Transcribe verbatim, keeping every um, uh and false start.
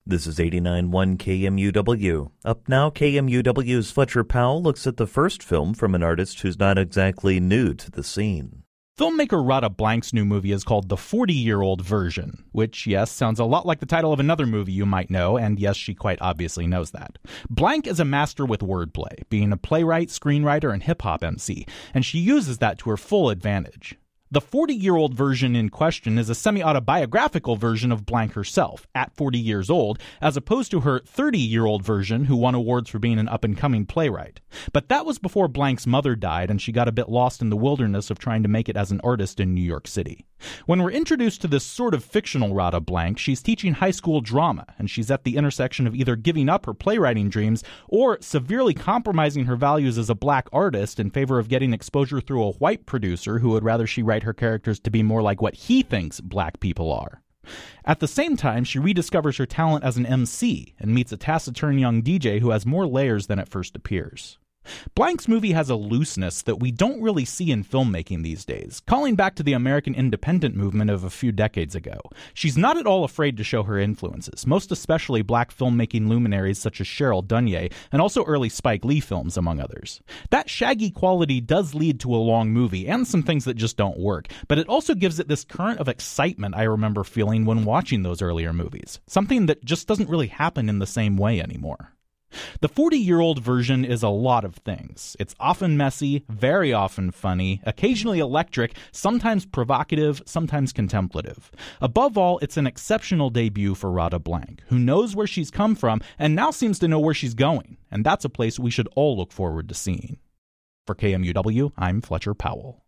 This is eighty-nine point one K M U W. Up now, K M U W's Fletcher Powell looks at the first film from an artist who's not exactly new to the scene. Filmmaker Radha Blank's new movie is called The forty-Year-Old Version, which, yes, sounds a lot like the title of another movie you might know, and yes, she quite obviously knows that. Blank is a master with wordplay, being a playwright, screenwriter, and hip-hop M C, and she uses that to her full advantage. The forty-year-old version in question is a semi-autobiographical version of Blank herself, at forty years old, as opposed to her thirty-year-old version who won awards for being an up-and-coming playwright. But that was before Blank's mother died, and she got a bit lost in the wilderness of trying to make it as an artist in New York City. When we're introduced to this sort of fictional Radha Blank, she's teaching high school drama, and she's at the intersection of either giving up her playwriting dreams or severely compromising her values as a black artist in favor of getting exposure through a white producer who would rather she write her characters to be more like what he thinks black people are. At the same time, she rediscovers her talent as an M C and meets a taciturn young D J who has more layers than it first appears. Blank's movie has a looseness that we don't really see in filmmaking these days, calling back to the American independent movement of a few decades ago. She's not at all afraid to show her influences, most especially black filmmaking luminaries such as Cheryl Dunye, and also early Spike Lee films, among others. That shaggy quality does lead to a long movie, and some things that just don't work, but it also gives it this current of excitement I remember feeling when watching those earlier movies, something that just doesn't really happen in the same way anymore. The forty-year-old version is a lot of things. It's often messy, very often funny, occasionally electric, sometimes provocative, sometimes contemplative. Above all, it's an exceptional debut for Radha Blank, who knows where she's come from and now seems to know where she's going, and that's a place we should all look forward to seeing. For K M U W, I'm Fletcher Powell.